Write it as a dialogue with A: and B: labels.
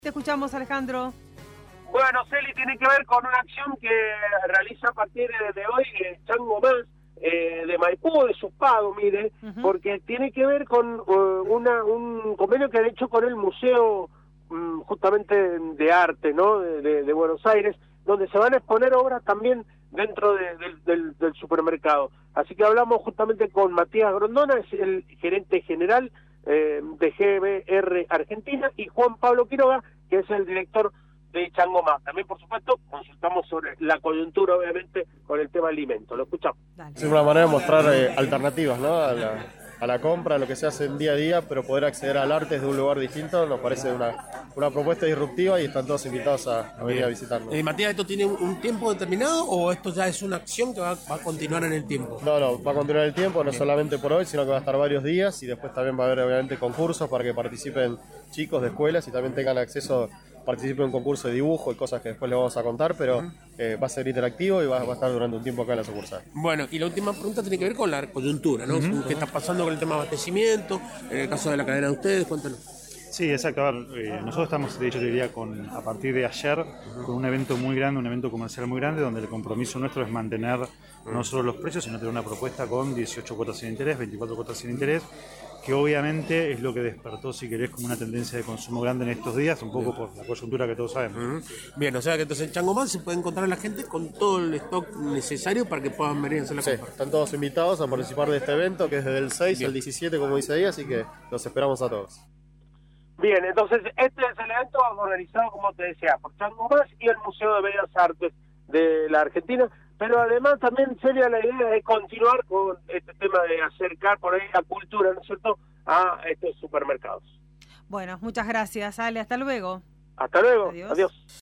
A: Te escuchamos, Alejandro.
B: Bueno, Celi, tiene que ver con una acción que realiza a partir de hoy Chango Más, de Maipú, de Suspado, mire, porque tiene que ver con un convenio que han hecho con el Museo justamente de Arte, ¿no?, de Buenos Aires, donde se van a exponer obras también dentro del supermercado. Así que hablamos justamente con Matías Grondona, es el gerente general de GBR Argentina, y Juan Pablo Quiroga, que es el director de Chango Más. También, por supuesto, consultamos sobre la coyuntura, obviamente, con el tema alimento. Lo escuchamos.
C: Es una manera de mostrar alternativas, ¿no?, a la compra, a lo que se hace en día a día, pero poder acceder al arte desde un lugar distinto nos parece una propuesta disruptiva y están todos invitados a venir a visitarnos.
D: Matías, ¿esto tiene un tiempo determinado o esto ya es una acción que va a continuar en el tiempo?
C: No, va a continuar el tiempo, no solamente por hoy, sino que va a estar varios días y después también va a haber obviamente concursos para que participen chicos de escuelas y también tengan acceso, participen en un concurso de dibujo y cosas que después les vamos a contar, pero va a ser interactivo y va a estar durante un tiempo acá en la sucursal.
D: Bueno, y la última pregunta tiene que ver con la coyuntura, ¿no? ¿Qué está pasando con el tema de abastecimiento? En el caso de la cadena de ustedes, cuéntanos.
E: Sí, exacto. A ver, nosotros estamos, de hecho, te diría, a partir de ayer, con un evento muy grande, un evento comercial muy grande, donde el compromiso nuestro es mantener no solo los precios, sino tener una propuesta con 18 cuotas sin interés, 24 cuotas sin interés, que obviamente es lo que despertó, si querés, como una tendencia de consumo grande en estos días, un poco por la coyuntura que todos sabemos.
D: Bien, o sea que entonces en Chango Más se puede encontrar a la gente con todo el stock necesario para que puedan venir a hacer la compra.
C: Están todos invitados a participar de este evento, que es desde el 6 al 17, como dice ahí, así que los esperamos a todos.
B: Bien, entonces este es el evento organizado, como te decía, por Chango Más y el Museo de Bellas Artes de la Argentina, pero además también sería la idea de continuar con este tema de acercar por ahí la cultura, ¿no es cierto?, a estos supermercados.
A: Bueno, muchas gracias, Ale. Hasta luego.
B: Hasta luego.
A: Adiós.
B: Adiós.